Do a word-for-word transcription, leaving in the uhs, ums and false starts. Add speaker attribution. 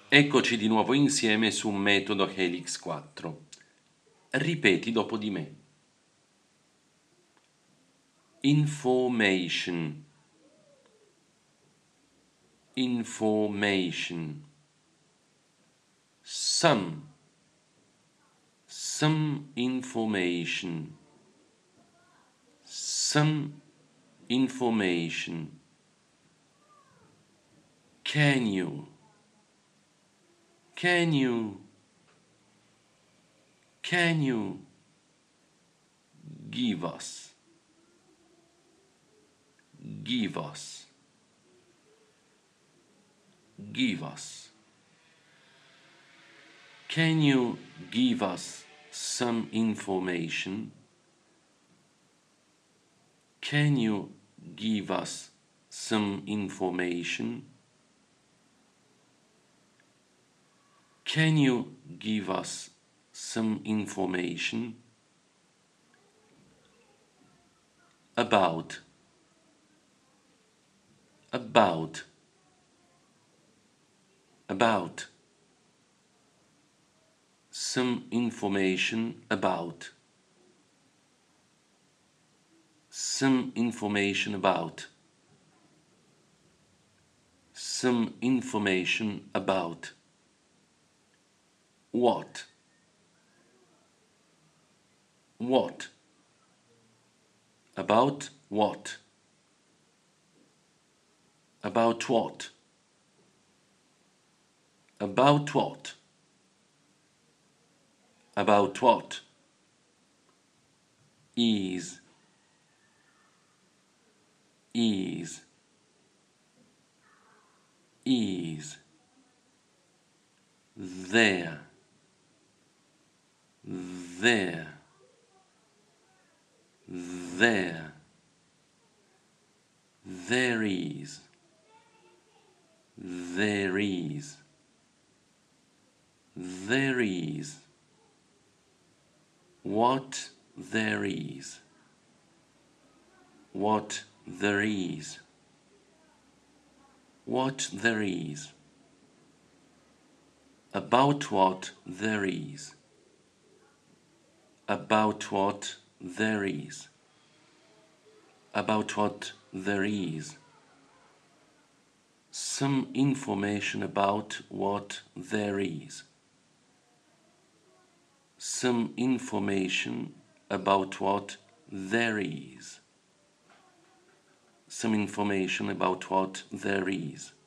Speaker 1: Eccoci di nuovo insieme su metodo Helix quattro. Ripeti dopo di me. Information. Information. Some. Some information. Some information. Can you? Can you? Can you give us? Give us. Give us. Can you give us some information? Can you give us some information? Can you give us some information about about about some information about some information about some information about what what about what about what about what about what is is is there there there there is there is there is what there is what there is what there is about what there is about what there is about what there is some information about what there is some information about what there is some information about what there is